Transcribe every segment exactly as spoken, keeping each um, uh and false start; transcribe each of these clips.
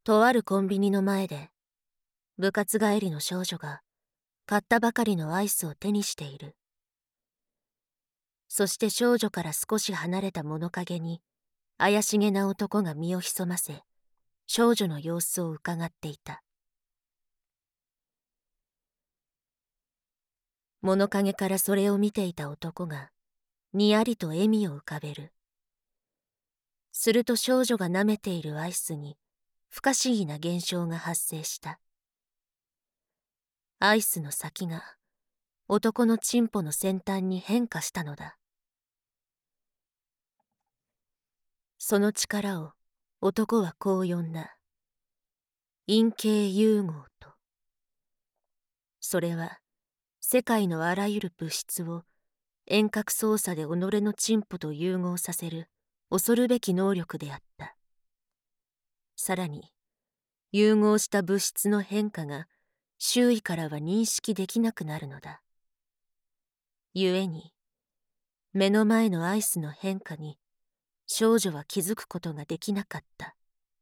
とあるコンビニの前で、部活帰りの少女が買ったばかりのアイスを手にしている。そして少女から少し離れた物陰に怪しげな男が身を潜ませ、少女の様子を伺っていた。物陰からそれを見ていた男がにやりと笑みを浮かべる。すると少女が舐めているアイスに不可思議な現象が発生した。アイスの先が男のチンポの先端に変化したのだ。その力を男はこう呼んだ。陰茎融合と。それは世界のあらゆる物質を遠隔操作で己のチンポと融合させる恐るべき能力であった。さらに融合した物質の変化が周囲からは認識できなくなるのだ。故に目の前のアイスの変化に少女は気づくことができなかった。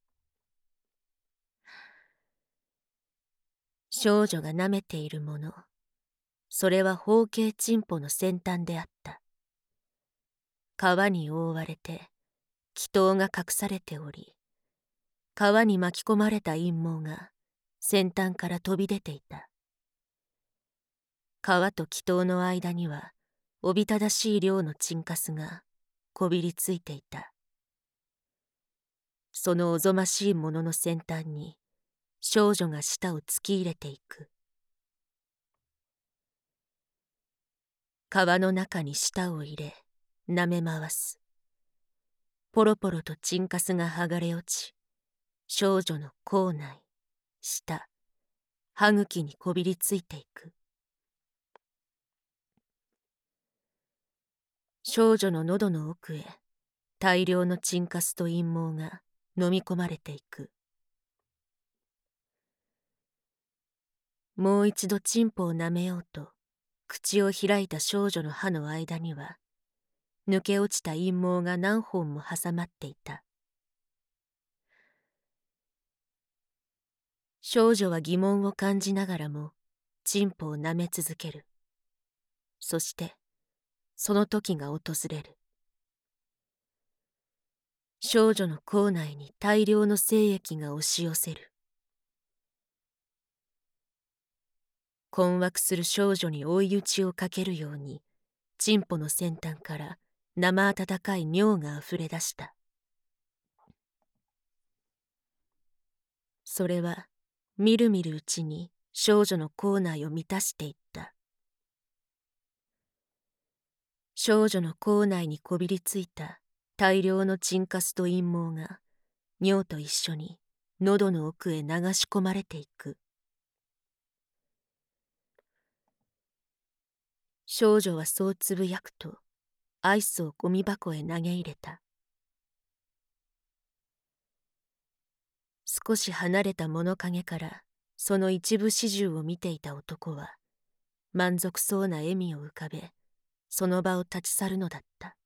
少女が舐めているもの、それは方形チンポの先端であった。皮に覆われて気筒が隠されており、皮に巻き込まれた陰毛が先端から飛び出ていた。皮と気筒の間にはおびただしい量のチンカスがこびりついていた。そのおぞましいものの先端に少女が舌を突き入れていく。皮の中に舌を入れ舐め回す。ポロポロとチンカスが剥がれ落ち、少女の口内、舌、歯茎にこびりついていく。少女の喉の奥へ大量のチンカスと陰毛が飲み込まれていく。もう一度チンポを舐めようと口を開いた少女の歯の間には抜け落ちた陰毛が何本も挟まっていた。少女は疑問を感じながらもチンポを舐め続ける。そしてその時が訪れる。少女の口内に大量の精液が押し寄せる。困惑する少女に追い打ちをかけるようにチンポの先端から生温かい尿があふれ出した。それはみるみるうちに少女の口内を満たしていった。少女の口内にこびりついた大量のチンカスと陰毛が尿と一緒に喉の奥へ流し込まれていく。少女はそうつぶやくとアイスをゴミ箱へ投げ入れた。少し離れた物陰からその一部始終を見ていた男は満足そうな笑みを浮かべその場を立ち去るのだった。